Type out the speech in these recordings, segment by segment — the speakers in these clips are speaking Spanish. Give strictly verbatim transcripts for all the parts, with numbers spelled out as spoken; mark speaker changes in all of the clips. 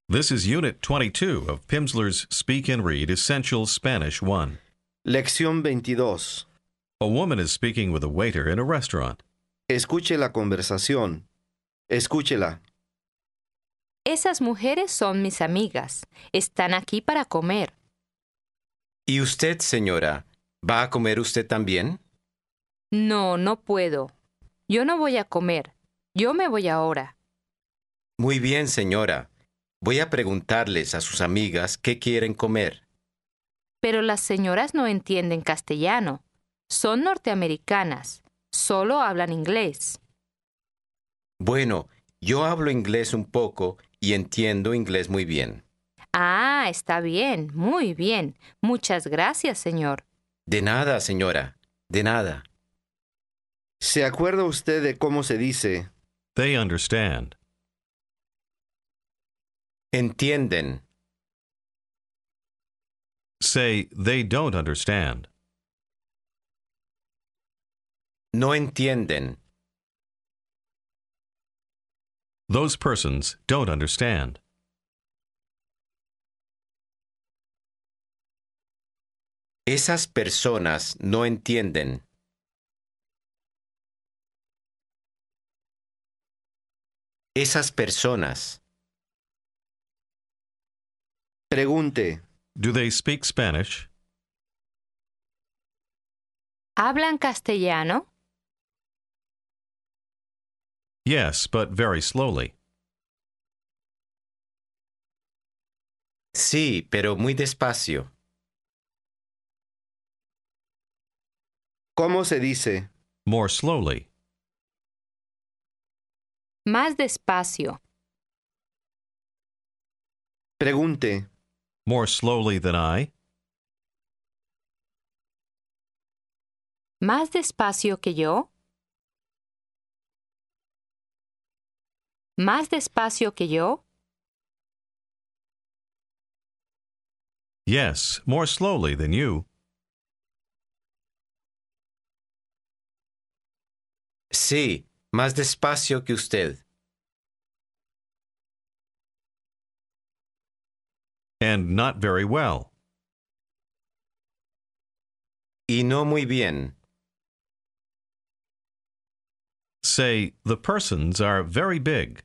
Speaker 1: This is Unit twenty-two of Pimsleur's Speak and Read Essential Spanish one.
Speaker 2: Lección veintidós.
Speaker 1: A woman is speaking with a waiter in a restaurant.
Speaker 2: Escuche la conversación. Escúchela.
Speaker 3: Esas mujeres son mis amigas. Están aquí para comer.
Speaker 4: ¿Y usted, señora, va a comer usted también?
Speaker 3: No, no puedo. Yo no voy a comer. Yo me voy ahora.
Speaker 4: Muy bien, señora. Voy a preguntarles a sus amigas qué quieren comer.
Speaker 3: Pero las señoras no entienden castellano. Son norteamericanas. Solo hablan inglés.
Speaker 4: Bueno, yo hablo inglés un poco y entiendo inglés muy bien.
Speaker 3: Ah, está bien, muy bien. Muchas gracias, señor.
Speaker 4: De nada, señora. De nada.
Speaker 2: ¿Se acuerda usted de cómo se dice?
Speaker 1: They understand.
Speaker 4: Entienden.
Speaker 1: Say, they don't understand.
Speaker 4: No entienden.
Speaker 1: Those persons don't understand.
Speaker 4: Esas personas no entienden. Esas personas.
Speaker 2: Pregunte.
Speaker 1: Do they speak Spanish?
Speaker 3: ¿Hablan castellano?
Speaker 1: Yes, but very slowly.
Speaker 4: Sí, pero muy despacio.
Speaker 2: ¿Cómo se dice?
Speaker 1: More slowly.
Speaker 3: Más despacio.
Speaker 2: Pregunte.
Speaker 1: More slowly than I?
Speaker 3: ¿Más despacio que yo? ¿Más despacio que yo?
Speaker 1: Yes, more slowly than you.
Speaker 4: Sí, más despacio que usted.
Speaker 1: And not very well.
Speaker 4: Y no muy bien.
Speaker 1: Say, the persons are very big.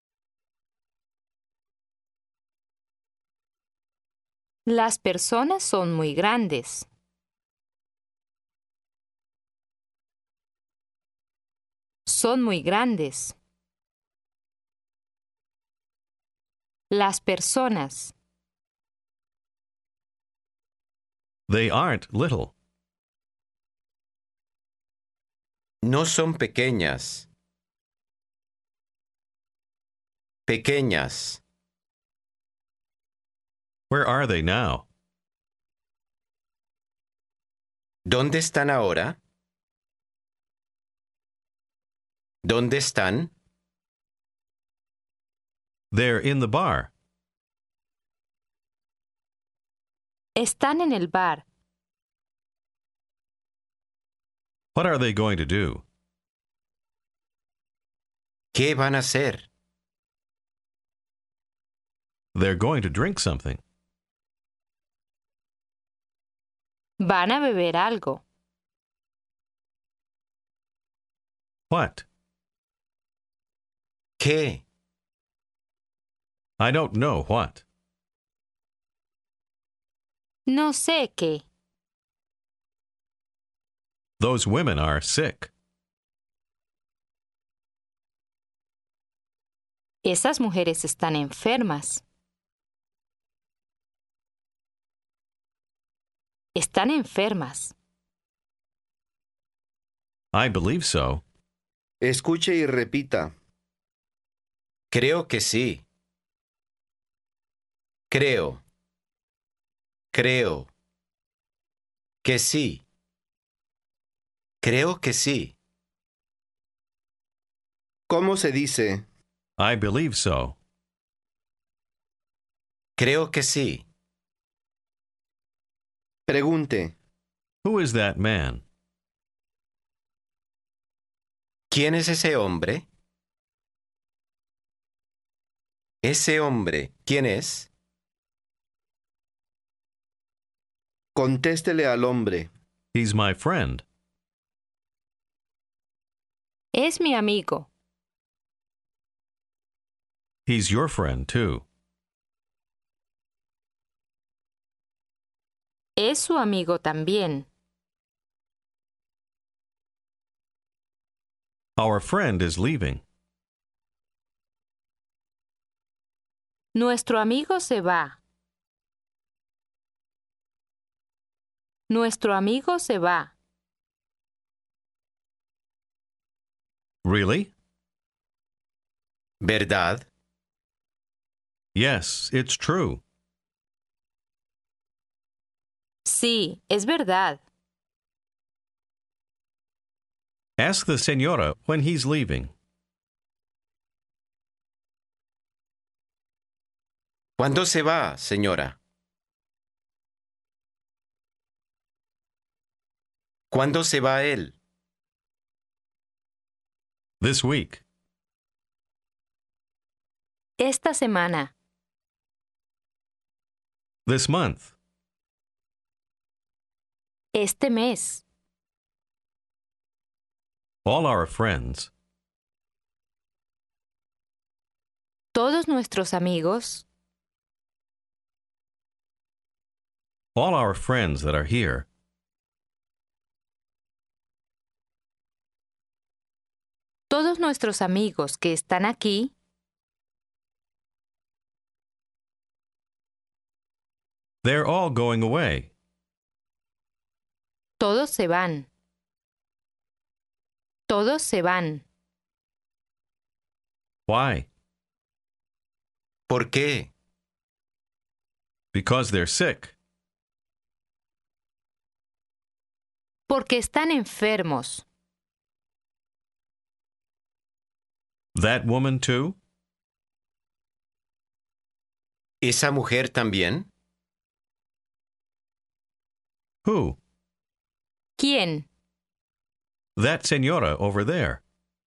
Speaker 3: Las personas son muy grandes. Son muy grandes. Las personas.
Speaker 1: They aren't little.
Speaker 4: No son pequeñas. Pequeñas.
Speaker 1: Where are they now?
Speaker 4: ¿Dónde están ahora? ¿Dónde están?
Speaker 1: They're in the bar.
Speaker 3: Están en el bar.
Speaker 1: What are they going to do?
Speaker 4: ¿Qué van a hacer?
Speaker 1: They're going to drink something.
Speaker 3: Van a beber algo.
Speaker 1: What?
Speaker 4: ¿Qué?
Speaker 1: I don't know what.
Speaker 3: No sé qué.
Speaker 1: Those women are sick.
Speaker 3: Esas mujeres están enfermas. Están enfermas.
Speaker 1: I believe so.
Speaker 2: Escuche y repita.
Speaker 4: Creo que sí. Creo. Creo. Que sí. Creo que sí.
Speaker 2: ¿Cómo se dice?
Speaker 1: I believe so.
Speaker 4: Creo que sí.
Speaker 2: Pregunte.
Speaker 1: Who is that man?
Speaker 4: ¿Quién es ese hombre? Ese hombre, ¿quién es?
Speaker 2: Contéstele al hombre.
Speaker 1: He's my friend.
Speaker 3: Es mi amigo.
Speaker 1: He's your friend, too.
Speaker 3: Es su amigo también.
Speaker 1: Our friend is leaving.
Speaker 3: Nuestro amigo se va. Nuestro amigo se va.
Speaker 1: Really?
Speaker 4: ¿Verdad?
Speaker 1: Yes, it's true.
Speaker 3: Sí, es verdad.
Speaker 1: Ask the señora when he's leaving.
Speaker 4: ¿Cuándo se va, señora? ¿Cuándo se va él?
Speaker 1: This week.
Speaker 3: Esta semana.
Speaker 1: This month.
Speaker 3: Este mes.
Speaker 1: All our friends.
Speaker 3: Todos nuestros amigos.
Speaker 1: All our friends that are here.
Speaker 3: Todos nuestros amigos que están aquí.
Speaker 1: They're all going away.
Speaker 3: Todos se van. Todos se van.
Speaker 1: Why?
Speaker 4: ¿Por qué?
Speaker 1: Because they're sick.
Speaker 3: Porque están enfermos.
Speaker 1: That woman too?
Speaker 4: ¿Esa mujer también?
Speaker 1: Who?
Speaker 3: ¿Quién?
Speaker 1: That señora over there.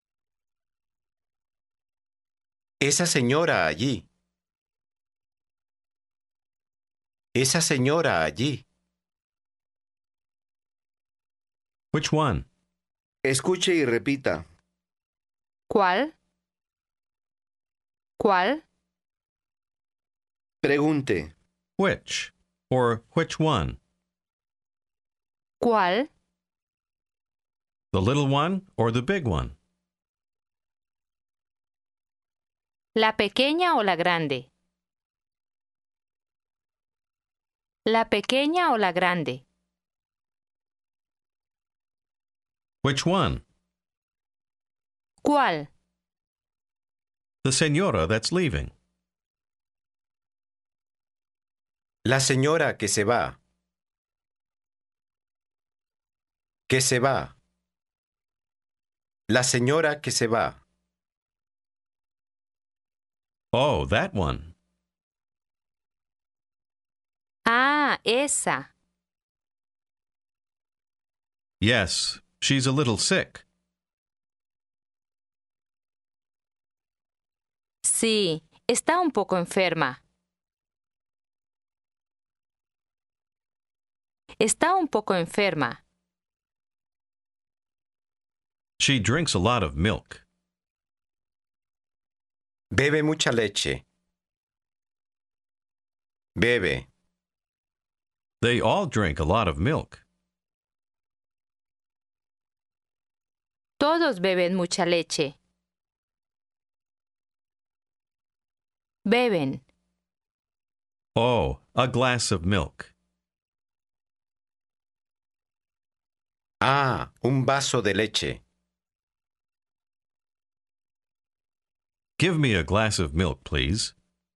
Speaker 4: Esa señora allí. Esa señora allí.
Speaker 1: Which one?
Speaker 2: Escuche y repita.
Speaker 3: ¿Cuál? ¿Cuál?
Speaker 2: Pregunte.
Speaker 1: Which? Or which one?
Speaker 3: ¿Cuál?
Speaker 1: The little one or the big one?
Speaker 3: ¿La pequeña o la grande? ¿La pequeña o la grande?
Speaker 1: Which one?
Speaker 3: ¿Cuál?
Speaker 1: The señora that's leaving.
Speaker 4: La señora que se va. Que se va. La señora que se va.
Speaker 1: Oh, that one.
Speaker 3: Ah, esa.
Speaker 1: Yes, she's a little sick.
Speaker 3: Sí, está un poco enferma. Está un poco enferma.
Speaker 1: She drinks a lot of milk.
Speaker 4: Bebe mucha leche. Bebe.
Speaker 1: They all drink a lot of milk.
Speaker 3: Todos beben mucha leche. Beben.
Speaker 1: Oh, a glass of milk.
Speaker 4: Ah, un vaso de leche.
Speaker 1: Give me a glass of milk, please.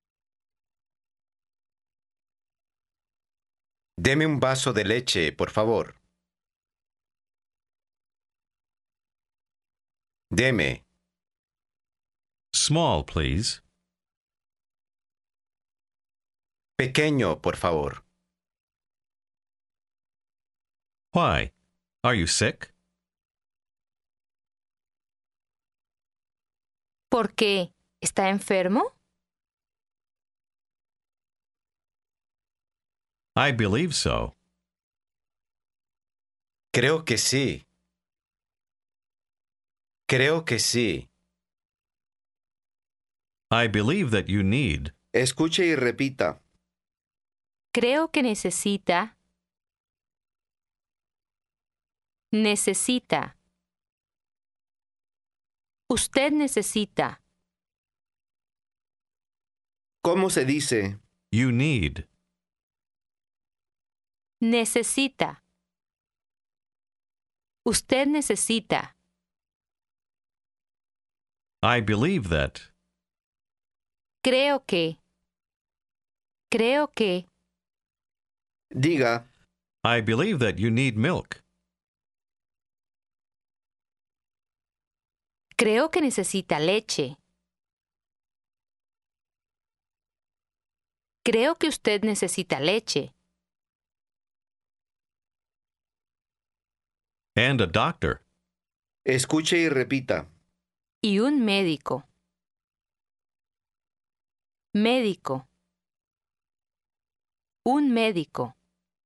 Speaker 4: Deme un vaso de leche, por favor. Deme.
Speaker 1: Small, please.
Speaker 4: Pequeño, por favor.
Speaker 1: Why? Are you sick?
Speaker 3: ¿Por qué? ¿Está enfermo?
Speaker 1: I believe so.
Speaker 4: Creo que sí. Creo que sí.
Speaker 1: I believe that you need.
Speaker 2: Escuche y repita.
Speaker 3: Creo que necesita. Necesita. Usted necesita.
Speaker 2: ¿Cómo se dice?
Speaker 1: You need.
Speaker 3: Necesita. Usted necesita.
Speaker 1: I believe that.
Speaker 3: Creo que. Creo que.
Speaker 2: Diga,
Speaker 1: I believe that you need milk.
Speaker 3: Creo que necesita leche. Creo que usted necesita leche.
Speaker 1: And a doctor.
Speaker 2: escuche y repita.
Speaker 3: Y un médico. Médico. Un médico.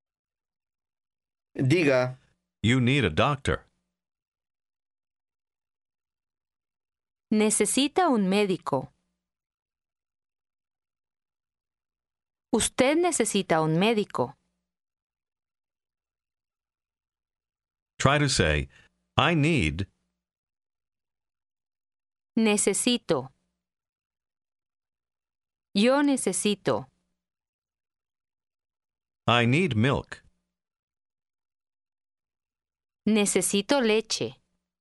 Speaker 2: Diga,
Speaker 1: You need a doctor.
Speaker 3: Necesita un médico. Usted necesita un médico.
Speaker 1: Try to say, I need.
Speaker 3: Necesito. Yo necesito.
Speaker 1: I need milk.
Speaker 3: Necesito leche.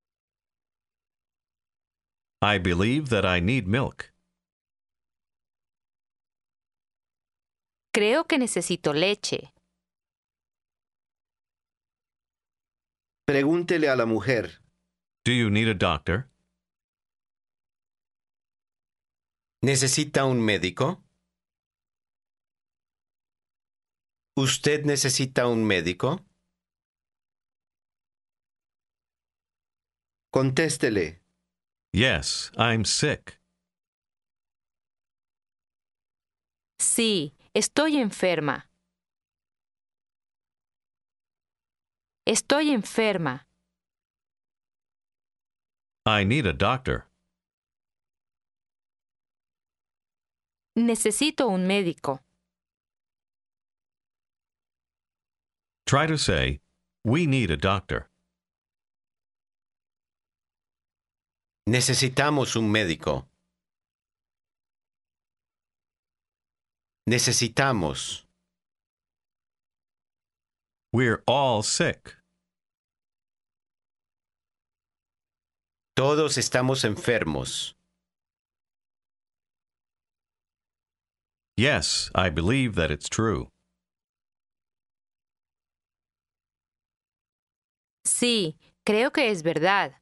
Speaker 1: I believe that I need milk.
Speaker 3: Creo que necesito leche.
Speaker 2: pregúntele a la mujer.
Speaker 1: Do you need a doctor?
Speaker 4: ¿Necesita un médico? ¿Usted necesita un médico?
Speaker 2: Contéstele.
Speaker 1: Yes, I'm sick.
Speaker 3: Sí, estoy enferma. Estoy enferma.
Speaker 1: I need a doctor.
Speaker 3: Necesito un médico.
Speaker 1: Try to say, we need a doctor.
Speaker 4: Necesitamos un médico. Necesitamos.
Speaker 1: We're all sick.
Speaker 4: Todos estamos enfermos.
Speaker 1: Yes, I believe that it's true.
Speaker 3: Sí, creo que es verdad.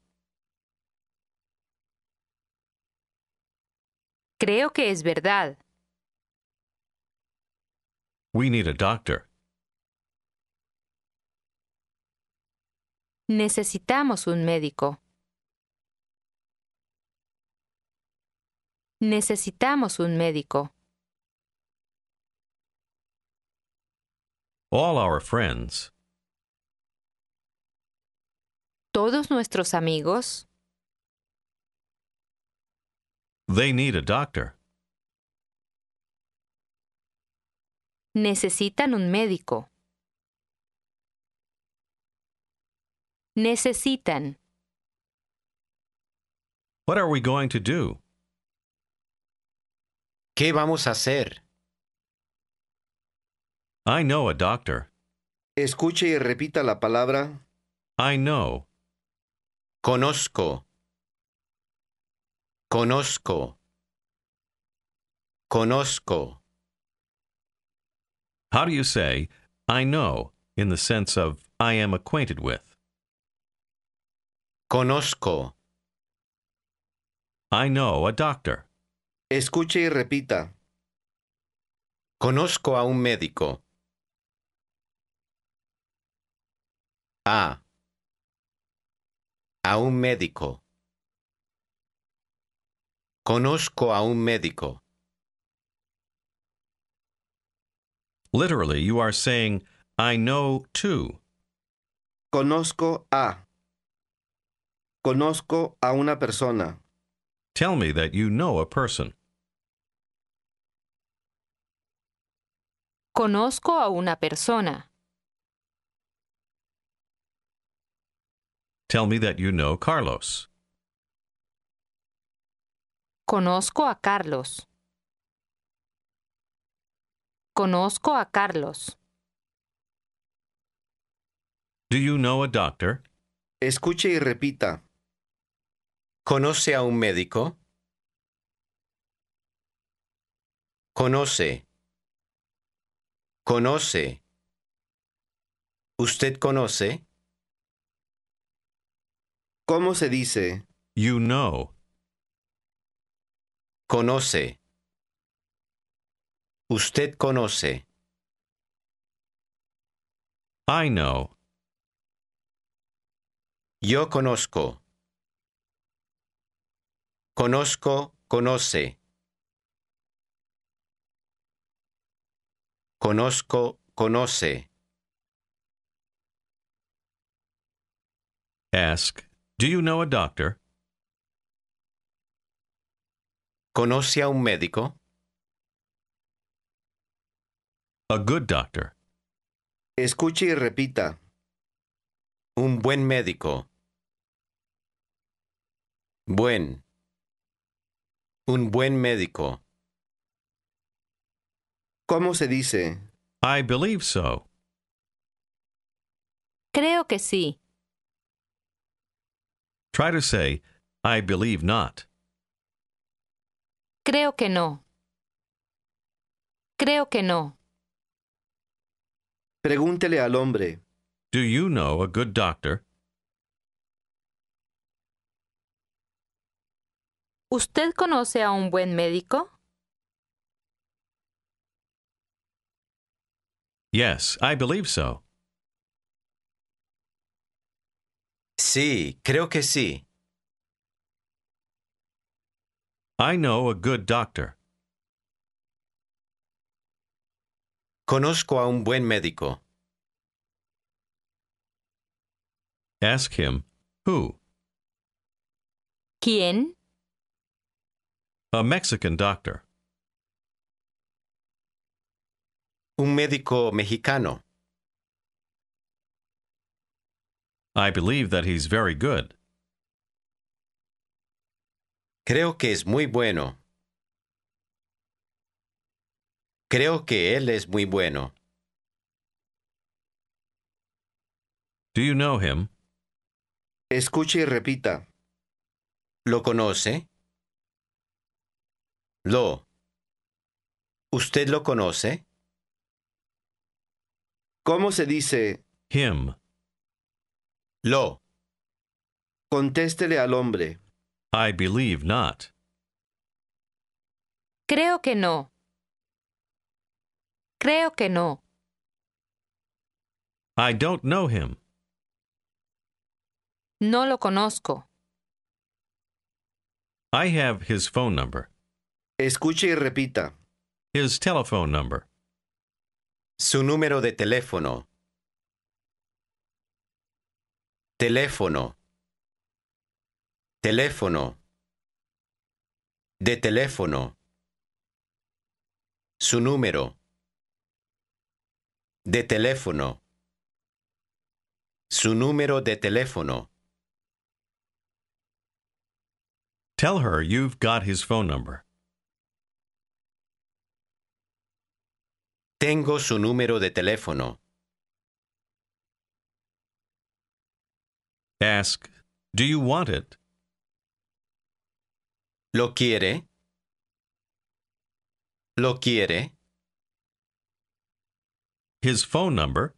Speaker 3: Creo que es verdad.
Speaker 1: We need a doctor.
Speaker 3: Necesitamos un médico. Necesitamos un médico.
Speaker 1: All our friends.
Speaker 3: Todos nuestros amigos
Speaker 1: They need a doctor.
Speaker 3: necesitan un médico. Necesitan.
Speaker 1: What are we going to do?
Speaker 4: ¿Qué vamos a hacer?
Speaker 1: I know a doctor.
Speaker 2: Escuche y repita la palabra.
Speaker 1: I know.
Speaker 4: Conozco. Conozco. Conozco.
Speaker 1: How do you say, I know, in the sense of I am acquainted with?
Speaker 4: Conozco.
Speaker 1: I know a doctor.
Speaker 2: Escuche y repita.
Speaker 4: Conozco a un médico. A. A un médico. Conozco a un médico.
Speaker 1: Literally, you are saying, I know two.
Speaker 2: Conozco a. Conozco a una persona.
Speaker 1: Tell me that you know a person.
Speaker 3: Conozco a una persona.
Speaker 1: Tell me that you know Carlos.
Speaker 3: Conozco a Carlos. Conozco a Carlos.
Speaker 1: Do you know a doctor?
Speaker 2: Escuche y repita.
Speaker 4: ¿Conoce a un médico? Conoce. Conoce. ¿Usted conoce?
Speaker 2: ¿Cómo se dice?
Speaker 1: You know.
Speaker 4: Conoce. ¿Usted conoce?
Speaker 1: I know.
Speaker 4: Yo conozco. Conozco, conoce. Conozco, conoce.
Speaker 1: Ask, do you know a doctor?
Speaker 4: ¿Conoce a un médico?
Speaker 1: A good doctor.
Speaker 2: Escuche y repita.
Speaker 4: Un buen médico. Buen. Un buen médico.
Speaker 2: ¿Cómo se dice?
Speaker 1: I believe so.
Speaker 3: Creo que sí.
Speaker 1: Try to say, I believe not.
Speaker 3: Creo que no. Creo que no.
Speaker 2: Pregúntele al hombre.
Speaker 1: Do you know a good doctor?
Speaker 3: ¿Usted conoce a un buen médico?
Speaker 1: Yes, I believe so.
Speaker 4: Sí, creo que sí.
Speaker 1: I know a good doctor.
Speaker 4: Conozco a un buen médico.
Speaker 1: Ask him, who?
Speaker 3: ¿Quién?
Speaker 1: A Mexican doctor.
Speaker 4: Un médico mexicano.
Speaker 1: I believe that he's very good.
Speaker 4: Creo que es muy bueno. Creo que él es muy bueno.
Speaker 1: Do you know him?
Speaker 2: Escuche y repita.
Speaker 4: ¿Lo conoce? Lo. ¿Usted lo conoce?
Speaker 2: ¿Cómo se dice?
Speaker 1: Him.
Speaker 4: Lo.
Speaker 2: Contéstele al hombre.
Speaker 1: I believe not.
Speaker 3: Creo que no. Creo que no.
Speaker 1: I don't know him.
Speaker 3: No lo conozco.
Speaker 1: I have his phone number.
Speaker 2: Escuche y repita.
Speaker 1: His telephone number.
Speaker 4: Su número de teléfono. Teléfono. Teléfono. De teléfono. Su número. De teléfono. Su número de teléfono.
Speaker 1: Tell her you've got his phone number.
Speaker 4: Tengo su número de teléfono.
Speaker 1: Ask, do you want it?
Speaker 4: ¿Lo quiere? ¿Lo quiere?
Speaker 1: His phone number?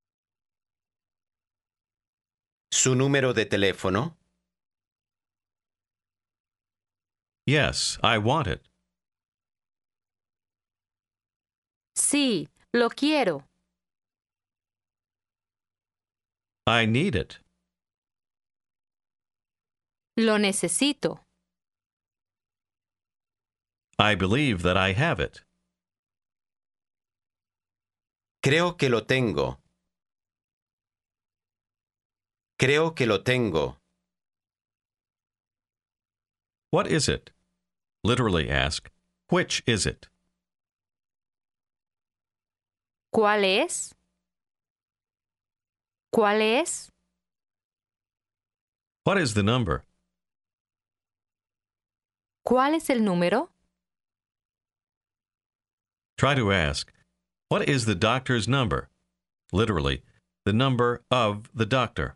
Speaker 4: ¿Su número de teléfono?
Speaker 1: Yes, I want it.
Speaker 3: Sí, lo quiero.
Speaker 1: I need it.
Speaker 3: Lo necesito.
Speaker 1: I believe that I have it.
Speaker 4: Creo que lo tengo. Creo que lo tengo.
Speaker 1: What is it? Literally ask, which is it?
Speaker 3: ¿Cuál es? ¿Cuál es?
Speaker 1: What is the number?
Speaker 3: ¿Cuál es el número?
Speaker 1: Try to ask, what is the doctor's number? Literally, the number of the doctor.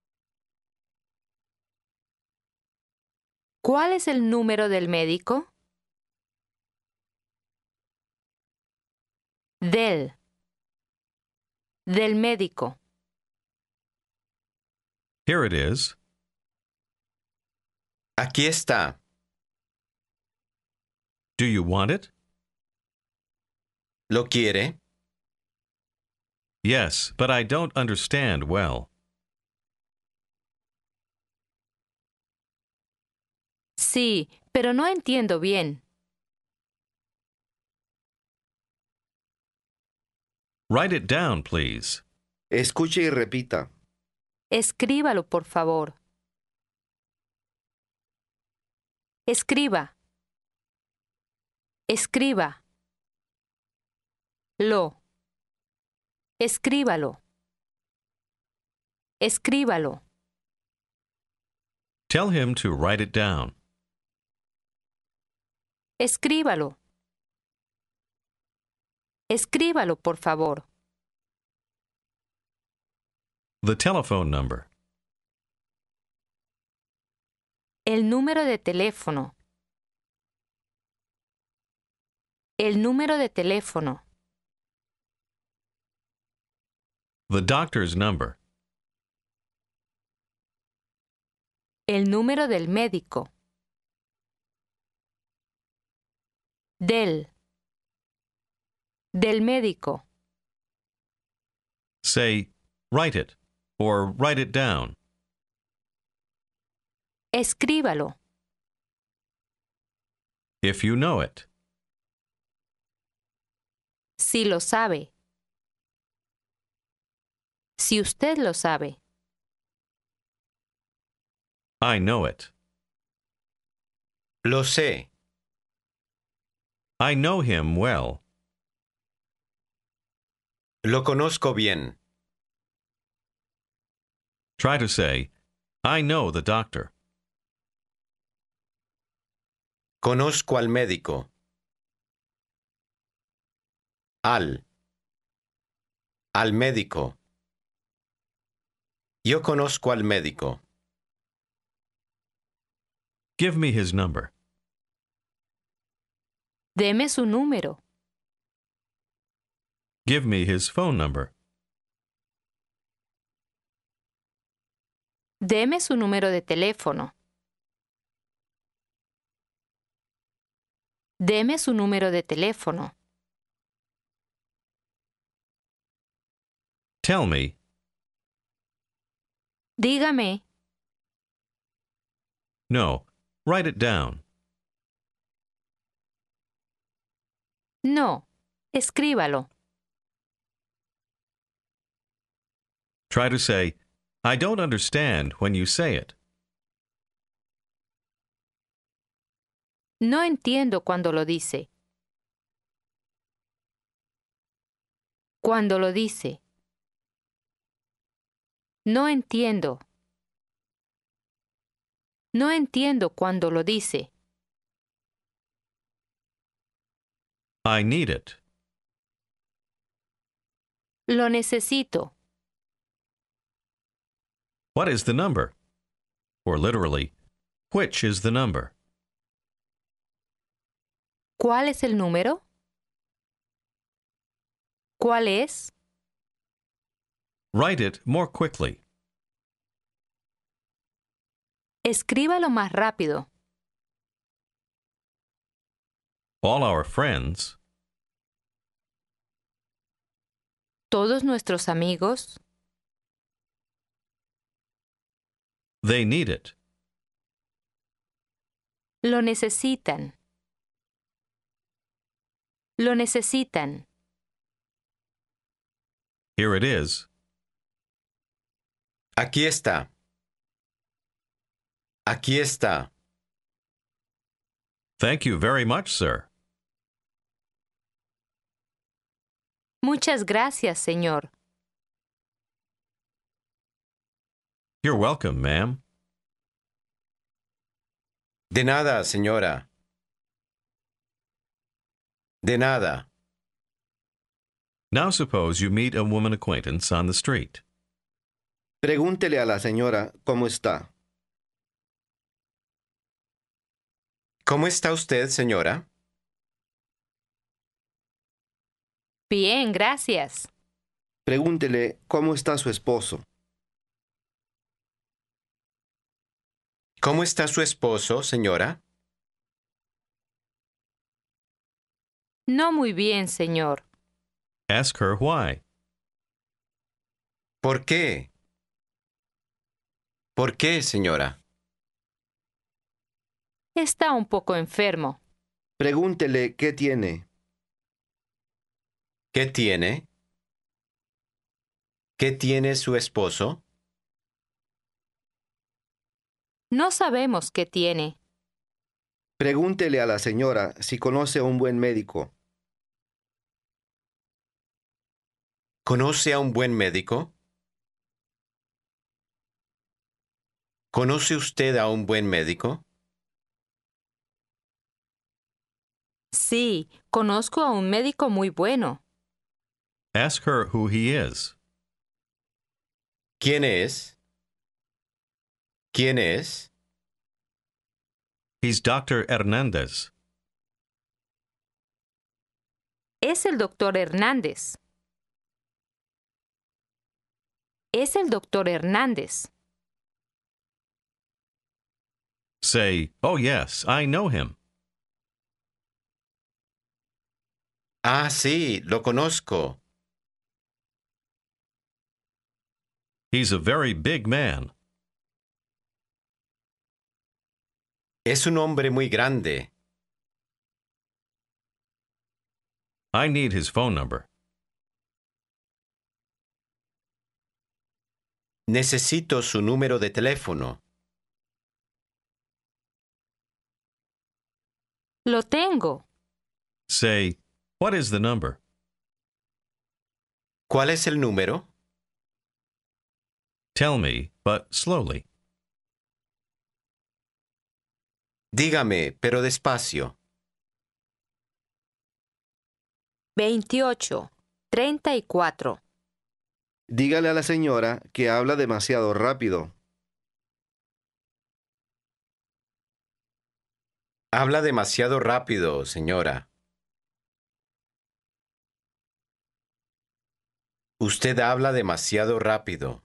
Speaker 3: ¿Cuál es el número del médico? Del. Del médico.
Speaker 1: Here it is.
Speaker 4: Aquí está.
Speaker 1: Do you want it?
Speaker 4: ¿Lo quiere?
Speaker 1: Yes, but I don't understand well.
Speaker 3: Sí, pero no entiendo bien.
Speaker 1: Write it down, please.
Speaker 2: Escuche y repita.
Speaker 3: Escríbalo, por favor. Escriba. Escriba. Lo. Escríbalo. Escríbalo.
Speaker 1: Tell him to write it down.
Speaker 3: Escríbalo. Escríbalo, por favor.
Speaker 1: The telephone number.
Speaker 3: El número de teléfono. El número de teléfono.
Speaker 1: The doctor's number.
Speaker 3: El número del médico. Del. Del médico.
Speaker 1: Say, write it, or write it down.
Speaker 3: Escríbalo.
Speaker 1: If you know it.
Speaker 3: Si lo sabe. Si usted lo sabe.
Speaker 1: I know it.
Speaker 4: Lo sé.
Speaker 1: I know him well.
Speaker 4: Lo conozco bien.
Speaker 1: Try to say, I know the doctor.
Speaker 4: Conozco al médico. Al. Al médico. Yo conozco al médico.
Speaker 1: Give me his number.
Speaker 3: Deme su número.
Speaker 1: Give me his phone number.
Speaker 3: Deme su número de teléfono. Deme su número de teléfono.
Speaker 1: Tell me.
Speaker 3: Dígame.
Speaker 1: No. Write it down.
Speaker 3: No. Escríbalo.
Speaker 1: Try to say, I don't understand when you say it.
Speaker 3: No entiendo cuando lo dice. Cuando lo dice. No entiendo. No entiendo cuando lo dice.
Speaker 1: I need it.
Speaker 3: Lo necesito.
Speaker 1: What is the number? Or literally, which is the number?
Speaker 3: ¿Cuál es el número? ¿Cuál es?
Speaker 1: Write it more quickly.
Speaker 3: Escríbalo más rápido.
Speaker 1: All our friends,
Speaker 3: Todos nuestros amigos,
Speaker 1: they need it.
Speaker 3: lo necesitan. Lo necesitan.
Speaker 1: Here it is.
Speaker 4: Aquí está. Aquí está.
Speaker 1: Thank you very much, sir.
Speaker 3: Muchas gracias, señor.
Speaker 1: You're welcome, ma'am.
Speaker 4: De nada, señora. De nada.
Speaker 1: Now suppose you meet a woman acquaintance on the street.
Speaker 2: Pregúntele a la señora cómo está.
Speaker 4: ¿Cómo está usted, señora?
Speaker 3: Bien, gracias.
Speaker 2: Pregúntele cómo está su esposo.
Speaker 4: ¿Cómo está su esposo, señora?
Speaker 3: No muy bien, señor.
Speaker 1: Ask her why.
Speaker 4: ¿Por qué? ¿Por qué, señora?
Speaker 3: Está un poco enfermo.
Speaker 2: Pregúntele qué tiene.
Speaker 4: ¿Qué tiene? ¿Qué tiene su esposo?
Speaker 3: No sabemos qué tiene.
Speaker 2: Pregúntele a la señora si conoce a un buen médico.
Speaker 4: ¿Conoce a un buen médico? ¿Conoce usted a un buen médico?
Speaker 3: Sí, conozco a un médico muy bueno.
Speaker 1: Ask her who he is.
Speaker 4: ¿Quién es? ¿Quién es?
Speaker 1: He's Doctor Hernandez.
Speaker 3: Es el doctor Hernández. Es el doctor Hernández.
Speaker 1: Say, oh yes, I know him.
Speaker 4: Ah, sí, lo conozco.
Speaker 1: He's a very big man.
Speaker 4: Es un hombre muy grande.
Speaker 1: I need his phone number.
Speaker 4: Necesito su número de teléfono.
Speaker 3: Lo tengo.
Speaker 1: Say, what is the number?
Speaker 4: ¿Cuál es el número?
Speaker 1: Tell me, but slowly.
Speaker 4: Dígame, pero despacio.
Speaker 3: veintiocho, treinta y cuatro.
Speaker 2: Dígale a la señora que habla demasiado rápido.
Speaker 4: Habla demasiado rápido, señora. Usted habla demasiado rápido.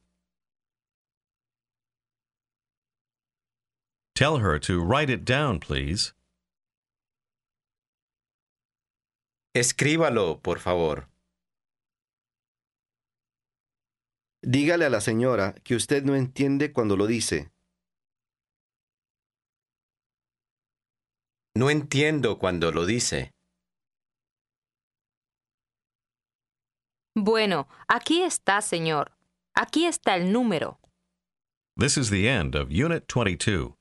Speaker 1: Tell her to write it down, please.
Speaker 4: Escríbalo, por favor.
Speaker 2: Dígale a la señora que usted no entiende cuando lo dice.
Speaker 4: No entiendo cuando lo dice.
Speaker 3: Bueno, aquí está, señor. Aquí está el número.
Speaker 1: This is the end of Unit twenty-two.